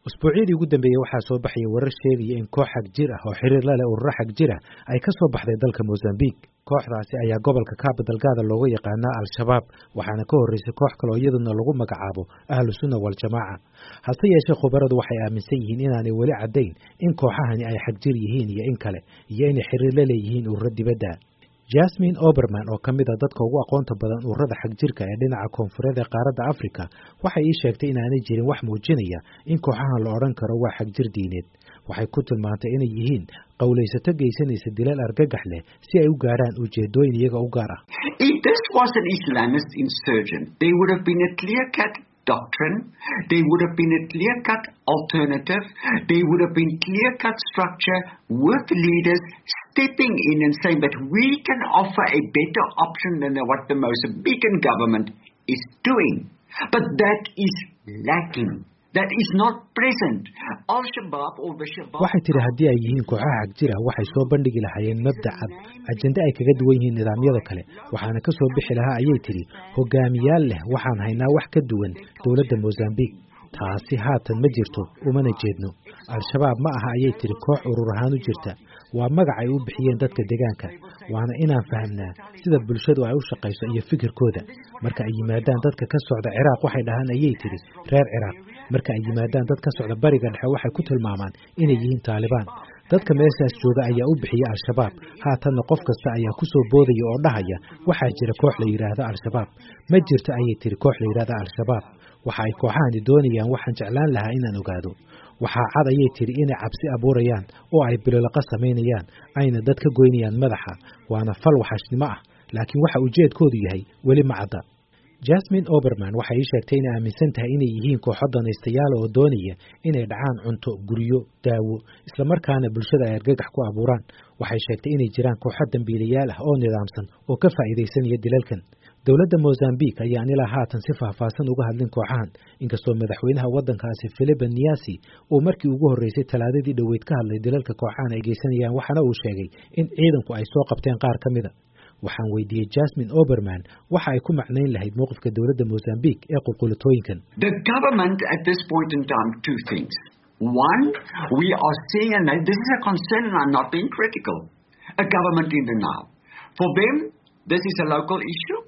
usbuucyadii ugu dambeeyay waxaa soo baxaya warar sheegaya in koox xag jir ah oo xiriir la leh ururo xag jir ah ay ka soo baxday dalka Mozambique. Kooxdaasi ayaa gobolka Cabo Delgado looga yaqaanaa Al-Shabaab, waxaana ka horeysay koox kale oo iyaduna lagu magacaabo Ahlus Sunna wal Jamaaca. Hase yeeshee khubaradu waxay aaminsan yihiin inaanay weli caddayn in kooxahani ay xag jir yihiin iyo in kale, iyo inay xiriir la leeyihiin ururo dibadda. Jasmine Oberman oo kamid ah dadka ugu aqoonta badan ururada xag jirka ee dhinaca koonfureed ee qaaradda Afrika waxay ii sheegtay inaanay jirin wax muujinaya in kooxahan la oran karo waa xag jir diineed. Waxay ku tilmaantay inay yihiin qowlaysato geysanaysa dilal argagax leh si ay u gaaraan ujeedooyin iyaga u gaar ah. If this was an Islamist insurgent, there would have been a clear-cut doctrine, there would have been a clear-cut alternative, there would have been clear-cut structure with leaders stepping in and saying that we can offer a better option than what the Mozambican government is doing. But that is lacking. That is not present. Al-Shabaab or the Shabaab... waxay tiri haddii ay yihiin kooxaha xag jir ah waxay soo bandhigi lahaayeen mabda cad, ajende ay kaga duwan yihiin nidaamyada kale, waxaana ka soo bixi lahaa ayay tiri hogaamiyaal leh waxaan haynaa wax ka duwan dowladda Mozambique. taasi haatan ma jirto, umana jeedno. Al-Shabaab ma aha ayay tiri koox urur ahaan u jirta, waa magac ay u bixiyeen dadka deegaanka, waana inaan fahamnaa sida bulshadu ay u shaqayso iyo fikirkooda. Marka ay yimaadaan dadka ka socda Ciraaq waxay dhahaan ayay tiri reer Ciraaq, marka ay yimaadaan dad ka socda bariga dhexe waxay ku tilmaamaan inay yihiin Taliban. dadka meeshaas jooga ayaa u bixiyay Al-Shabaab, haatanna qof kasta ayaa ku soo boodaya oo dhahaya waxaa jira koox la yiraahdo Al-Shabaab. Ma jirto ayay tiri koox la yiraahdo Al-Shabaab. waxa ay kooxahani doonayaan waxaan jeclaan lahaa inaan ogaado. waxaa cad ayay tiri inay cabsi abuurayaan oo ay bilolaqa samaynayaan, ayna dad ka goynayaan madaxa, waana fal waxashnimo ah, laakiin waxa ujeedkoodu yahay weli ma cadda. Jasmine Oberman waxay sheegtay inay aaminsan tahay inay yihiin kooxo danaystayaal oo doonaya inay dhacaan cunto, guryo, daawo, isla markaana bulshada ay argagax ku abuuraan. waxay sheegtay inay jiraan kooxo dambiilayaal ah oo nidaamsan oo ka faa'iideysanaya dilalkan. dowladda Mozambique ayaan ilaa haatan si faahfaahsan uga hadlin kooxahan, inkastoo madaxweynaha waddankaasi Filipe Nyusi uu markii ugu horeysay talaadadii dhoweyd ka hadlay dilalka kooxahan ay geysanayaan, waxaana uu sheegay in ciidanku ay soo qabteen qaar ka mida. waxaan weydiiyey Jasmine Oberman waxa ay ku macnayn lahayd mowqifka dowladda Mozambique ee qulqulitooyinkan. The government at this point in time, two things. One, we are seeing, and this is a concern, and I'm not being critical, a government in denial. For them, this is a local issue.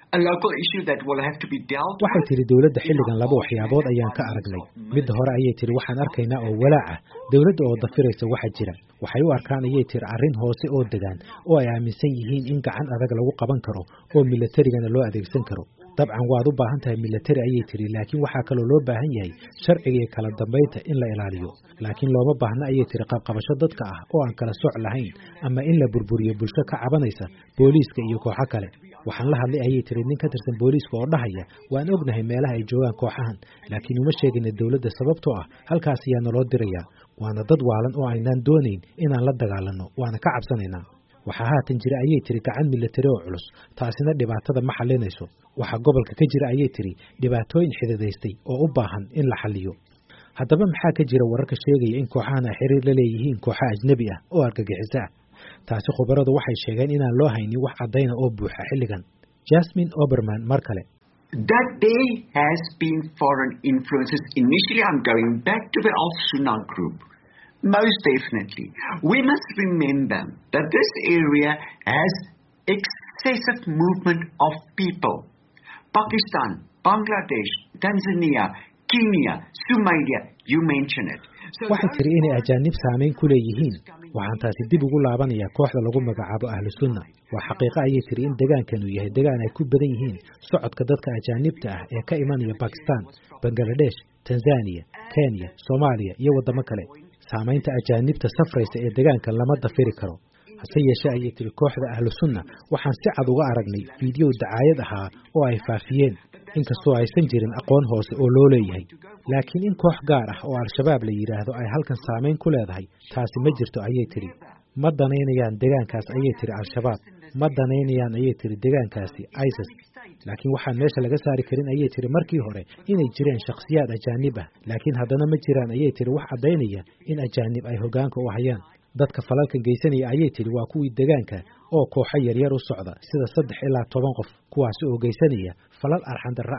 waxay tiri dowladda xilligan laba waxyaabood ayaan ka aragnay. midda hore ayay tiri waxaan arkaynaa oo walaac ah dowladda oo dafiraysa waxa jira. waxay u arkaan ayay tiri arrin hoose oo degaan oo ay aaminsan yihiin in gacan adag lagu qaban karo oo milatarigana loo adeegsan karo. dabcan waad u baahan tahay milatari ayay tiri, laakiin waxaa kaloo loo baahan yahay sharciga iyo kala dambeynta in la ilaaliyo. laakiin looma baahna ayay tiri qabqabasho dadka ah oo aan kala soc lahayn, ama in la burburiyo bulsho ka cabanaysa booliiska iyo kooxo kale. waxaan la hadlay ayay tiri nin ka tirsan booliiska oo dhahaya waan ognahay meelaha ay joogaan kooxahan, laakiin uma sheegina dowladda sababtoo ah halkaas ayaa naloo dirayaa. waana dad waalan oo aynaan doonayn inaan la dagaalano, waana ka cabsanaynaa. waxaa haatan jira ayay tiri gacan milatari oo culus, taasina dhibaatada ma xalinayso. waxaa gobolka ka jira ayay tiri dhibaatooyin xididaystay oo u baahan in la xaliyo. haddaba maxaa ka jira wararka sheegaya in kooxahan ay xiriir la leeyihiin kooxo ajnabi ah oo argagixiso ah? taasi khubaradu waxay sheegeen inaan loo haynin wax caddayna oo buuxa xilligan. Jasmine Oberman mar kale. That there has been foreign influences. Initially, I'm going back to the Al-Sunna group. Most definitely. We must remember that this area has excessive movement of people. Pakistan, Bangladesh, Tanzania, Kenya, Somalia, you mention it. waxay tiri inay ajaanib saameyn ku leeyihiin. waxaan taasi dib ugu laabanayaa kooxda lagu magacaabo Ahlus Sunna. waa xaqiiqo ayay tiri in deegaankanu yahay deegaan ay ku badan yihiin socodka dadka ajaanibta ah ee ka imanaya Pakistan, Bangladesh, Tanzania, Kenya, Soomaaliya iyo wadamo kale. saamaynta ajaanibta safraysa ee deegaankan lama dafiri karo. hase yeeshee ayay tiri kooxda Ahlus Sunna waxaan si cad uga aragnay fiidiyoo dacaayad ahaa oo ay faafiyeen, inkastoo aysan jirin aqoon hoose oo loo leeyahay. laakiin in koox gaar ah oo Al-Shabaab la yiraahdo ay halkan saameyn ku leedahay, taasi ma jirto ayay tiri. ma danaynayaan deegaankaas ayay tiri Al-Shabaab, ma danaynayaan ayay tiri deegaankaasi ISIS. laakiin waxaan meesha laga saari karin ayay tiri markii hore inay jireen shakhsiyaad ajaanib ah, laakiin haddana ma jiraan ayay tiri wax caddaynaya in ajaanib ay hoggaanka u hayaan. dadka falalkan geysanaya ayay tiri waa kuwii deegaanka oo kooxo yaryar u socda sida 3 ilaa 10 qof, kuwaasi oo geysanaya falal arxan darro ah.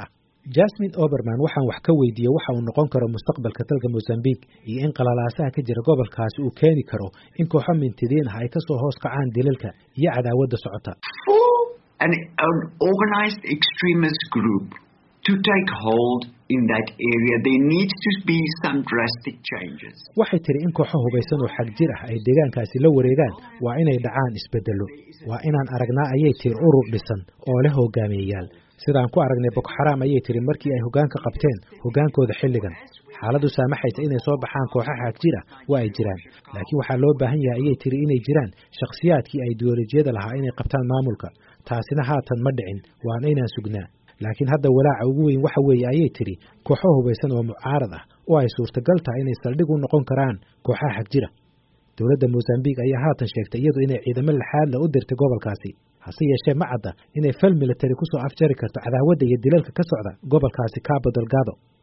Jasmine Oberman waxaan wax ka weydiiyey waxa uu noqon karo mustaqbalka dalka Mozambique iyo in qalalaasaha ka jira gobolkaasi uu keeni karo in kooxo mintidiin ah ay ka soo hoos kacaan dilalka iyo cadaawadda socota. An organized extremist group to take hold in that area, there needs to be some drastic changes. Waxay tiri in kooxo hubaysan oo xag jir ah ay deegaankaasi la wareegaan waa inay dhacaan isbedelo. Waa inaan aragnaa ayay tiri urur dhisan oo leh hogaamiyayaal. Sidaan ku aragnay Boko Haram ayay tiri markii ay hogaanka qabteen hogaankooda xilligan. Xaaladu saamaxaysa inay soo baxaan kooxo xag jir ah waa ay jiraan. Laakiin waxaa loo baahan yahay ayay tiri inay jiraan shakhsiyaadkii ay ideolojiyada lahaa inay qabtaan maamulka. Taasina haatan ma dhicin, waana inaan sugnaa. Laakiin hadda walaaca ugu weyn waxa weeye ayay tiri kooxo hubaysan oo mucaarad ah oo ay suurtagal tahay inay saldhig u noqon karaan kooxaha xag jira. Dowladda Mozambique ayaa haatan sheegtay iyadu inay ciidamo laxaad la u dirtay gobolkaasi. Hase yeeshee ma cadda inay fal military ku soo afjari karto cadaawadda iyo dilalka ka socda gobolkaasi Cabo Delgado.